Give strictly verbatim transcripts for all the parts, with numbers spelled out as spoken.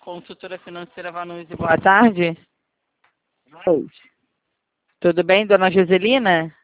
Consultora financeira Vanucci, boa tarde. Oi. Tudo bem, dona Joselina?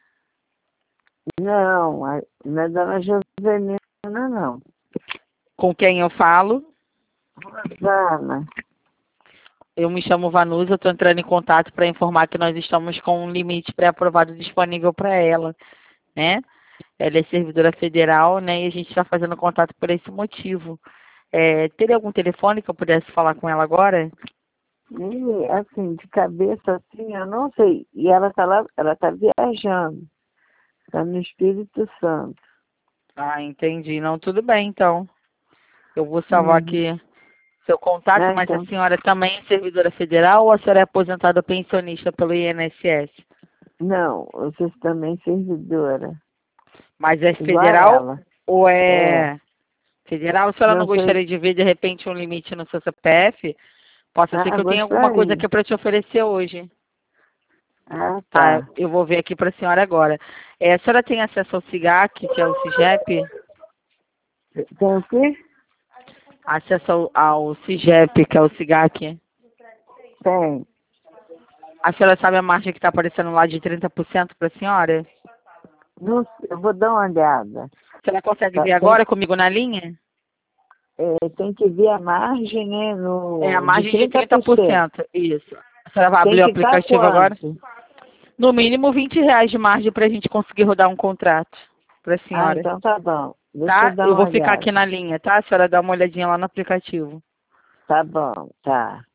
Não, a- não é dona Joselina, não. Com quem eu falo? Rosana. Eu me chamo Vanucci, eu estou entrando em contato para informar que nós estamos com um limite pré-aprovado disponível para ela, né? Ela é servidora federal, né? E a gente está fazendo contato por esse motivo. É, teria algum telefone que eu pudesse falar com ela agora? E, assim, de cabeça, assim, eu não sei. E ela tá lá, ela tá viajando. Tá no Espírito Santo. Ah, entendi. Não, tudo bem, então. Eu vou salvar Uhum. aqui seu contato, Ah, mas a então, senhora também é servidora federal ou a senhora é aposentada ou pensionista pelo I N S S? não, você também é servidora. Mas é Igual a federal ela. ou É. é federal? A senhora não Não sei. gostaria de ver, de repente, um limite no seu C P F? Possa ser Ah, que eu tenha alguma coisa gostaria. aqui para te oferecer hoje. Ah, Tá, tá. eu vou ver aqui para a senhora agora. É, a senhora tem acesso ao SIGAC, que é o CIGEP? Tem o quê? Acesso ao, ao CIGEP, que é o SIGAC? Tem. A senhora sabe a margem que está aparecendo lá de trinta por cento para a senhora? Não, eu vou dar uma olhada. A senhora consegue Tá, ver tem, agora comigo na linha? é, tem que ver a margem, né, É a no, de margem de trinta trinta por por cento. cento. Isso. A senhora vai Tem abrir o que estar aplicativo agora? quanto? No mínimo vinte reais de margem para a gente conseguir rodar um contrato para a Ah, senhora. então tá bom. Deixa eu Tá? dar Eu uma vou ficar aqui olhada. na linha, tá? A senhora dá uma olhadinha lá no aplicativo. Tá bom, tá.